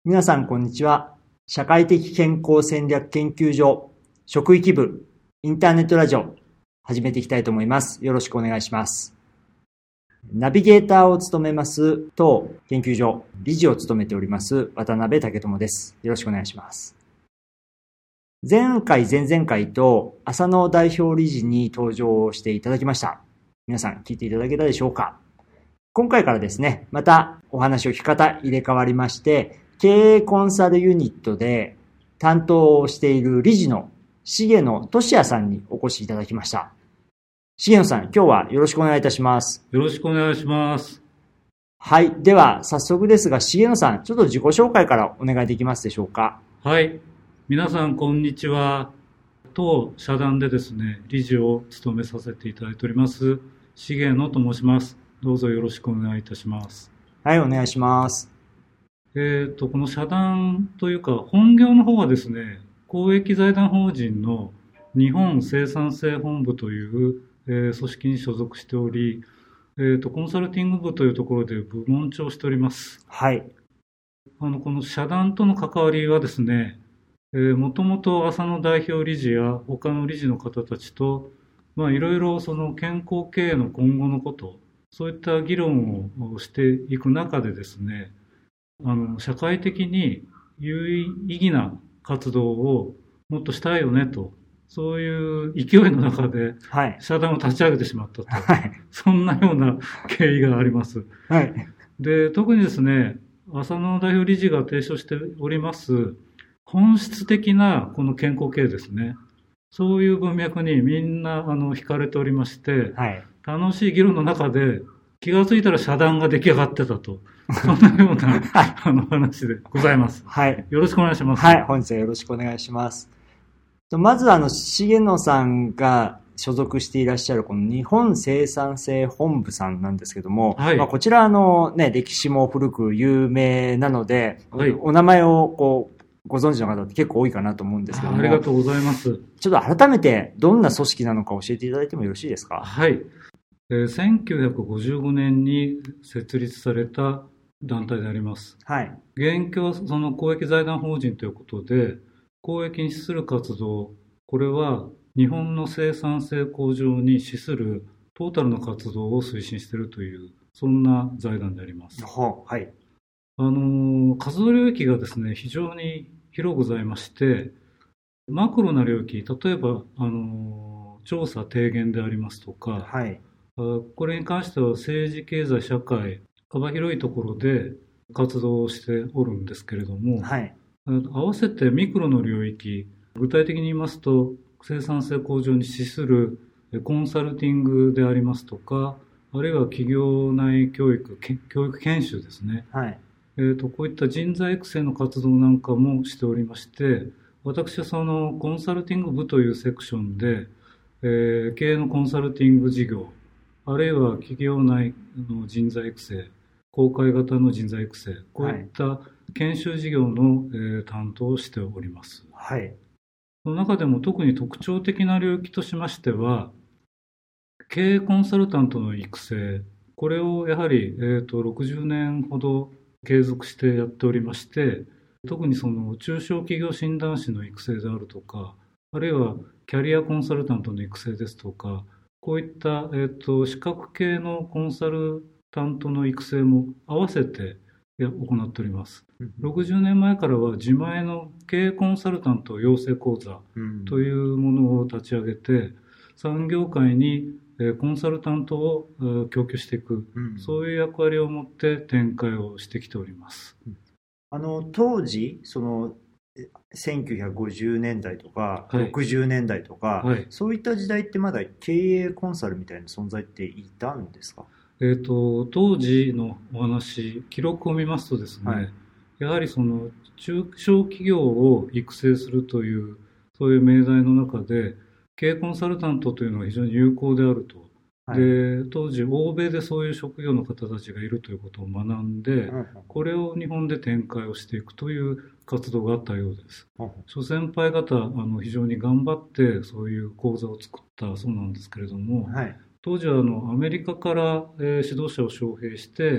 皆さん、こんにちは。社会的健康戦略研究所、職域部、インターネットラジオ、始めていきたいと思います。よろしくお願いします。ナビゲーターを務めます、当研究所、理事を務めております、渡辺武智です。よろしくお願いします。前回、前々回と、浅野代表理事に登場していただきました。皆さん、聞いていただけたでしょうか？今回からですね、またお話を聞き方入れ替わりまして、経営コンサルユニットで担当をしている理事の重野俊也さんにお越しいただきました。重野さん、今日はよろしくお願いいたします。 よろしくお願いします。 はい。では、早速ですが、重野さん、ちょっと自己紹介からお願いできますでしょうか？ はい。皆さん、こんにちは。当社団でですね、理事を務めさせていただいております、重野と申します。どうぞよろしくお願いいたします。 はい、お願いします。 この社団というか、本業の方はですね、公益財団法人の日本生産性本部という、組織に所属しており、コンサルティング部というところで部門長をしております。 はい。 この社団との関わりはですね、もともと浅野代表理事や他の理事の方たちと、いろいろその健康経営の今後のこと、そういった議論をしていく中でですね、社会的に有意義な活動をもっとしたいよねと、そういう勢いの中で社団を立ち上げてしまったと、 はい、 そんなような経緯があります。 はい。 で、特にですね、浅野代表理事が提唱しております本質的なこの健康経営ですね。そういう文脈にみんな惹かれておりまして、 はい、 楽しい議論の中で気がついたら社団が出来上がってたと。そんなような、話でございます。 はい。 よろしくお願いします。 はい。本日はよろしくお願いします。まず重野さんが所属していらっしゃるこの日本生産性本部さんなんですけども、 はい。 こちら歴史も古く有名なので、 はい、 お名前をご存知の方って結構多いかなと思うんですけども。 ありがとうございます。 ちょっと改めてどんな組織なのか教えていただいてもよろしいですか？ はい。1955年に設立された団体であります。 はい。 現況はその公益財団法人ということで、公益に資する活動、これは日本の生産性向上に資するトータルの活動を推進しているという、そんな財団であります。 はい。 活動領域がですね、非常に広くございまして、マクロな領域、例えば、調査提言でありますとか、 はい。 これに関しては政治、経済、社会、幅広いところで活動をしておるんですけれども、 はい。 合わせてミクロの領域、具体的に言いますと、生産性向上に資するコンサルティングでありますとか、あるいは企業内教育研修ですね。 はい。 こういった人材育成の活動なんかもしておりまして、私はそのコンサルティング部というセクションで、経営のコンサルティング事業、あるいは企業内の人材育成、公開型の人材育成、こういった研修事業の、担当をしております。 はい。 その中でも特に特徴的な領域としましては、経営コンサルタントの育成、これをやはり、60年ほど継続してやっておりまして、特にその中小企業診断士の育成であるとか、あるいはキャリアコンサルタントの育成ですとか、こういった、資格系のコンサルタントの育成も合わせて行っております。60年前からは自前の経営コンサルタント養成講座というものを立ち上げて、産業界にコンサルタントを供給していく、そういう役割を持って展開をしてきております。 当時、1950年代とか、60年代とか、そういった時代ってまだ経営コンサルみたいな存在っていたんですか？ 当時のお話、記録を見ますとですね、やはりその中小企業を育成するという、そういう命題の中で、経営コンサルタントというのは非常に有効であると。で、当時、欧米でそういう職業の方たちがいるということを学んで、これを日本で展開をしていくという活動があったようです。諸先輩方、非常に頑張ってそういう講座を作ったそうなんですけれども、当時はアメリカから、指導者を招聘して、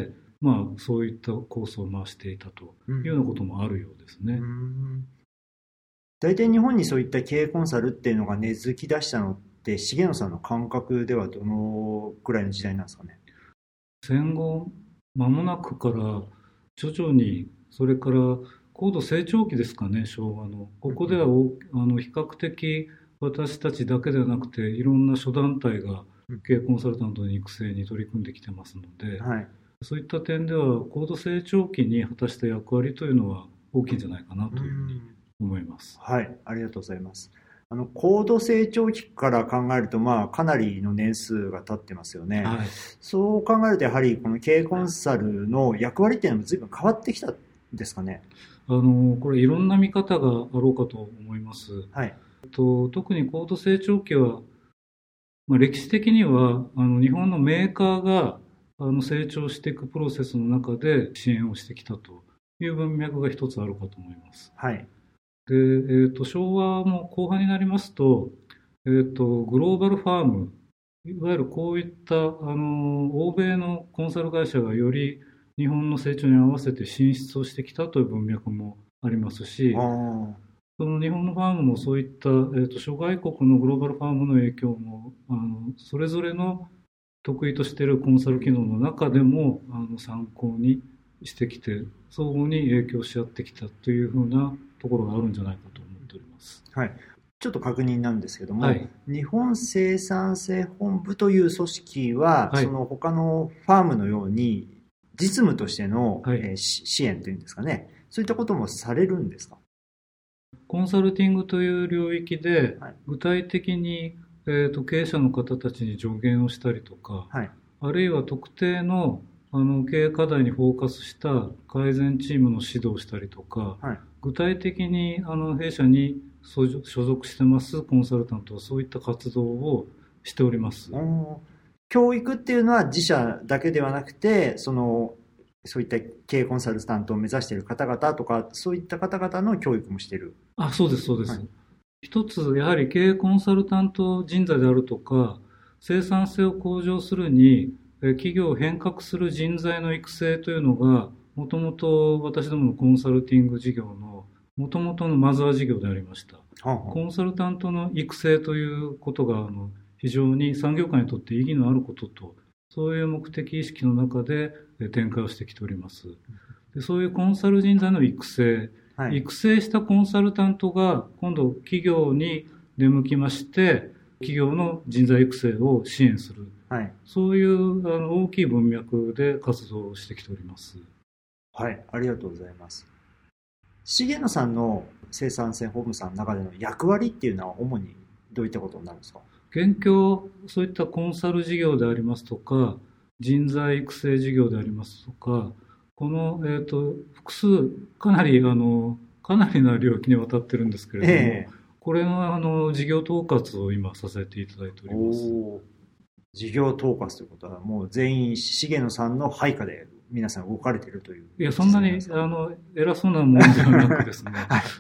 そういったコースを回していたというようなこともあるようですね。 大体日本にそういった経営コンサルっていうのが根付き出したのって重野さんの感覚ではどのくらいの時代なんですかね。 戦後間もなくから徐々に、それから高度成長期ですかね、昭和の。ここでは比較的私たちだけではなくて、いろんな諸団体が経営コンサルタントの育成に取り組んできてますので、そういった点では高度成長期に果たした役割というのは大きいんじゃないかなというふうに思います。 はい、ありがとうございます。高度成長期から考えると、かなりの年数が経ってますよね。そう考えると、やはりこの経営コンサルの役割っていうのも随分変わってきたんですかね。 これいろんな見方があろうかと思います。特に高度成長期は、歴史的には日本のメーカーが成長していくプロセスの中で支援をしてきたという文脈が一つあるかと思います。で、昭和も後半になりますと、グローバルファーム、いわゆるこういった欧米のコンサル会社がより日本の成長に合わせて進出をしてきたという文脈もありますし、その日本のファームもそういった、諸外国のグローバルファームの影響もそれぞれの得意としているコンサル機能の中でも参考にしてきて、相互に影響し合ってきたというふうなところがあるんじゃないかと思っております。 ちょっと確認なんですけども、日本生産性本部という組織は、その他のファームのように実務としての、支援というんですかね、そういったこともされるんですか？ コンサルティングという領域で、具体的に、経営者の方たちに助言をしたりとか、あるいは特定の経営課題にフォーカスした改善チームの指導をしたりとか、具体的に弊社に所属してますコンサルタントはそういった活動をしております。 教育っていうのは自社だけではなくて、そういった経営コンサルタントを目指している方々とか、そういった方々の教育もしている。 そうです、そうです。一つ、やはり経営コンサルタント人材であるとか、生産性を向上するに、企業を変革する人材の育成というのが、もともと私どものコンサルティング事業のもともとのマザー事業でありました。コンサルタントの育成ということが非常に産業界にとって意義のあることと、そういう目的意識の中で展開をしてきております。で、そういうコンサル人材の育成、育成したコンサルタントが今度企業に出向きまして、企業の人材育成を支援する。そういう大きい文脈で活動をしてきております。 ありがとうございます。重野さんの生産性本部さんの中での役割っていうのは主にどういったことになるんですか？ 現況、そういったコンサル事業でありますとか、人材育成事業でありますとか、この、複数、かなりな領域にわたってるんですけれども、これの事業統括を今させていただいております。 事業統括ということは、もう全員重野さんの配下で皆さん動かれているという。 いや、そんなに偉そうなものではなくですね、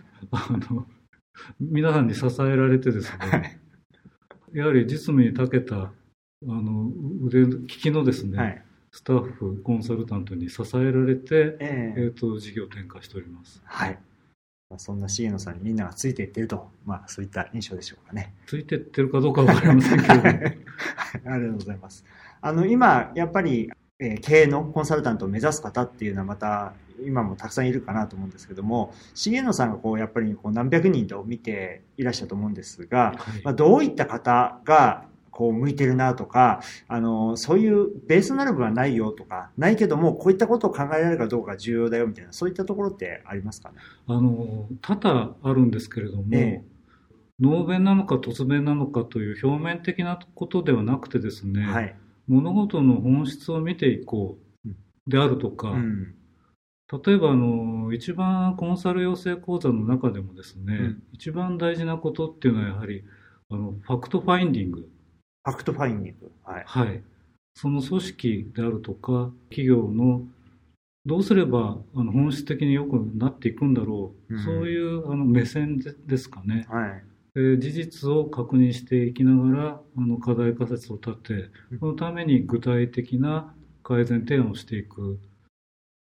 皆さんに支えられてですね、やはり実務に長けた利きのですね、スタッフ、コンサルタントに支えられて、事業を展開しております。 そんな重野さんにみんながついていっていると、そういった印象でしょうかね。 ついていってるかどうかはわかりませんけど、ね、 ありがとうございます。今、やっぱり、経営のコンサルタントを目指す方っていうのはまた今もたくさんいるかなと思うんですけども、重野さんがやっぱり何百人と見ていらっしゃると思うんですが、どういった方が向いてるなとか、そういうベースになる部分はないよとか、ないけどもこういったことを考えられるかどうか重要だよみたいな、そういったところってありますかね？ 多々あるんですけれども、能弁なのか突弁なのかという表面的なことではなくてですね、物事の本質を見ていこうであるとか、例えば一番コンサル養成講座の中でもですね、一番大事なことっていうのはやはりファクトファインディング。 ファクトファインディング。 その組織であるとか、企業のどうすれば本質的に良くなっていくんだろう。そういう目線ですかね。事実を確認していきながら課題仮説を立て、そのために具体的な改善提案をしていく。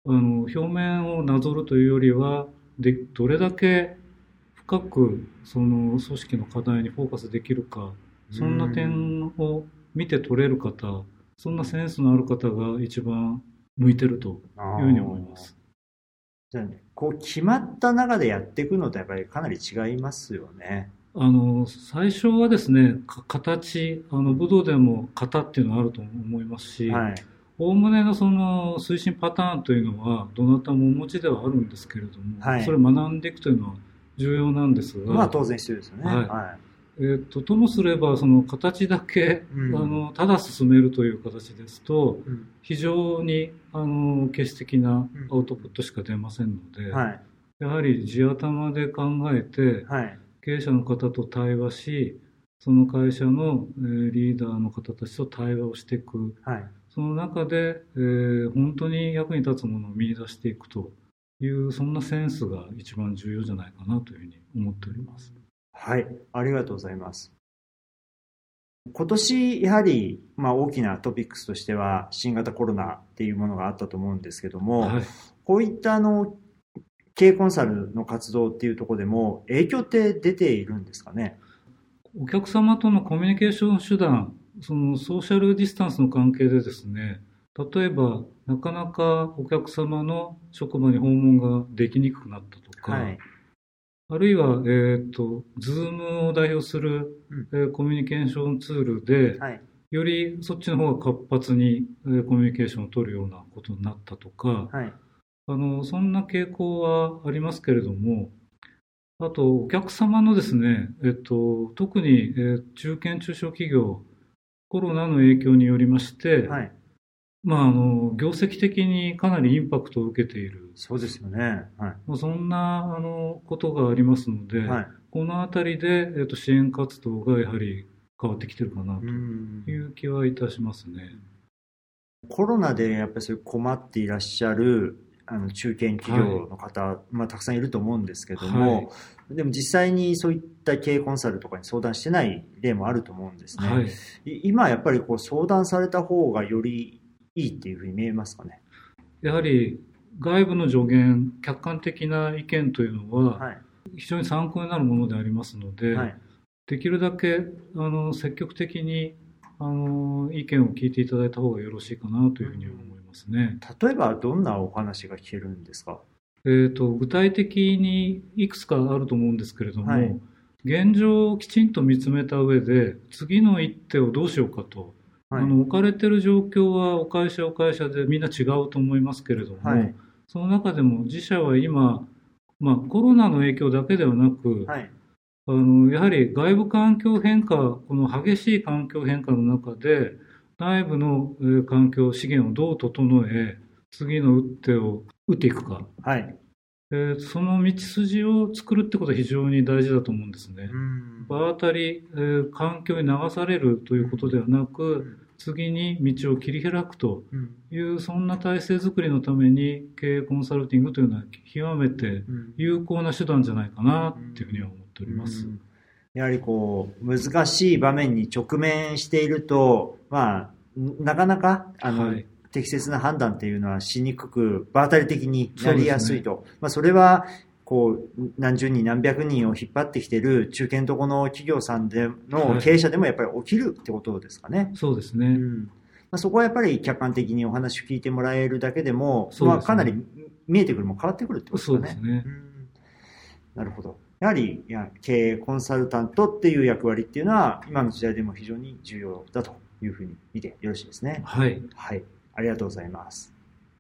表面をなぞるというよりは、どれだけ深くその組織の課題にフォーカスできるか、そんな点を見て取れる方、そんなセンスのある方が一番向いてるというふうに思います。 じゃあね、こう決まった中でやっていくのとやっぱりかなり違いますよね。 最初はですね、形、武道でも型っていうのがあると思いますし、 はい。 おおむねのその推進パターンというのはどなたもお持ちではあるんですけれども、 はい。 それを学んでいくというのは重要なんですが、 まあ当然必要ですよね。 はいはともすればその形だけ、ただ進めるという形ですと、非常に形式的なアウトプットしか出ませんので、 はい。 やはり地頭で考えて、 はい。 経営者の方と対話し、その会社のリーダーの方たちと対話をしていく。 はい。 その中で、本当に役に立つものを見出していくという、そんなセンスが一番重要じゃないかなというふうに思っております。 はい。ありがとうございます。今年、やはり、大きなトピックスとしては、新型コロナっていうものがあったと思うんですけども、 はい、 こういった経営コンサルの活動っていうところでも影響って出ているんですかね。 お客様とのコミュニケーション手段、そのソーシャルディスタンスの関係でですね、例えばなかなかお客様の職場に訪問ができにくくなったとか、はい、あるいは、Zoom を代表する、コミュニケーションツールで、はい、よりそっちの方が活発に、コミュニケーションを取るようなことになったとか、はい、そんな傾向はありますけれども、あと、お客様のですね、特に、中堅中小企業、コロナの影響によりまして、はい、業績的にかなりインパクトを受けている。 そうですよね。はい、 そんな、ことがありますので、はい、このあたりで、支援活動がやはり変わってきてるかなという気はいたしますね。 コロナでやっぱりそういう困っていらっしゃる中堅企業の方、はい、たくさんいると思うんですけども、はい、でも実際にそういった経営コンサルとかに相談してない例もあると思うんですね。はい、今やっぱりこう相談された方がよりいいっていうふうに見えますかね。 やはり外部の助言、客観的な意見というのは非常に参考になるものでありますので、はい、できるだけ積極的に意見を聞いていただいた方がよろしいかなというふうに思いますね。 例えばどんなお話が聞けるんですか？ 具体的にいくつかあると思うんですけれども、はい、現状をきちんと見つめた上で次の一手をどうしようかと、はい、置かれている状況はお会社お会社でみんな違うと思いますけれども、はい、その中でも自社は今、コロナの影響だけではなく、はい、やはり外部環境変化、この激しい環境変化の中で内部の環境資源をどう整え、次の打ってを打っていくか、はい、その道筋を作るってことは非常に大事だと思うんですね。場当たり、環境に流されるということではなく、次に道を切り開くという、そんな体制づくりのために経営コンサルティングというのは極めて有効な手段じゃないかなというふうには思っております。 やはりこう難しい場面に直面していると、なかなかはい、適切な判断っていうのはしにくく、場当たり的になりやすいと。それはこう何十人何百人を引っ張ってきている中堅どこの企業さんでの経営者でもやっぱり起きるってことですかね。はい、 そうですね。 そこはやっぱり客観的にお話を聞いてもらえるだけでも、かなり見えてくるも変わってくるってことですかね。 そうですね。 なるほど。やはり経営コンサルタントっていう役割っていうのは今の時代でも非常に重要だというふうに見てよろしいですね。 はい。 はい。ありがとうございます。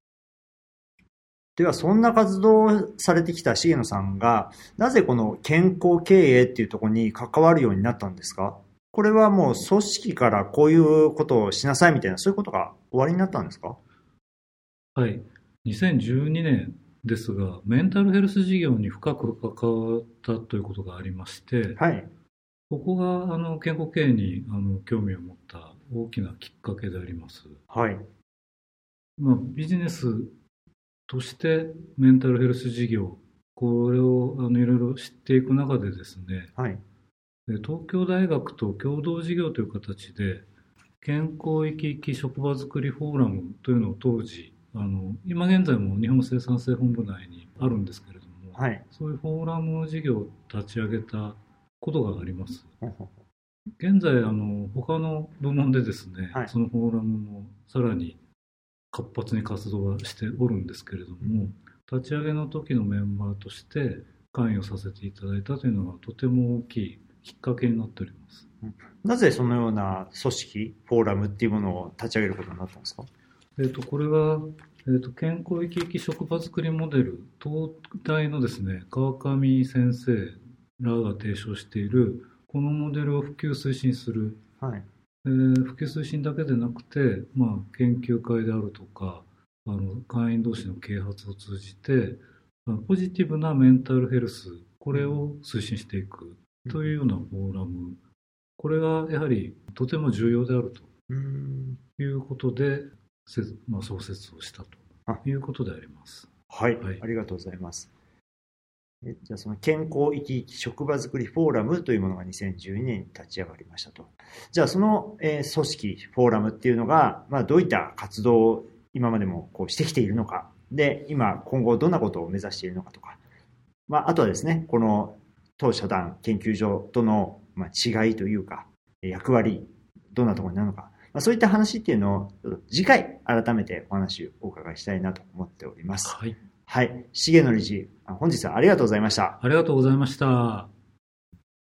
では、そんな活動をされてきた重野さんが、なぜこの健康経営っていうところに関わるようになったんですか？これはもう組織からこういうことをしなさいみたいな、そういうことが終わりになったんですか？ はい。2012年ですが、メンタルヘルス事業に深く関わったということがありまして、はい、ここが健康経営に興味を持った大きなきっかけであります。はい。ビジネスとしてメンタルヘルス事業、これをいろいろ知っていく中でですね、はい、東京大学と共同事業という形で健康生き生き職場づくりフォーラムというのを当時今現在も日本生産性本部内にあるんですけれども、 はい。 そういうフォーラム事業を立ち上げたことがあります。現在、他の部門でですね、 はい。 そのフォーラムもさらに活発に活動はしておるんですけれども、立ち上げの時のメンバーとして関与させていただいたというのがとても大きいきっかけになっております。 なぜそのような組織、フォーラムっていうものを立ち上げることになったんですか？ これは、健康生き生き職場づくりモデル、東大のですね、川上先生らが提唱している、このモデルを普及推進する、 はい。 普及推進だけでなくて、研究会であるとか、会員同士の啓発を通じて、ポジティブなメンタルヘルス、これを推進していくというようなフォーラム、これがやはりとても重要であるということで、創設をしたということであります。 はい、ありがとうございます。じゃあその健康生き生き職場づくりフォーラムというものが2012年に立ち上がりましたと。じゃあその、組織、フォーラムっていうのが、どういった活動を今までもこうしてきているのか、で、今後どんなことを目指しているのかとか、あとはですね、この当社団研究所との違いというか、役割、どんなところになるのか、そういった話っていうのを次回改めてお話をお伺いしたいなと思っております。 はい。 はい。重野理事、本日はありがとうございました。 ありがとうございました。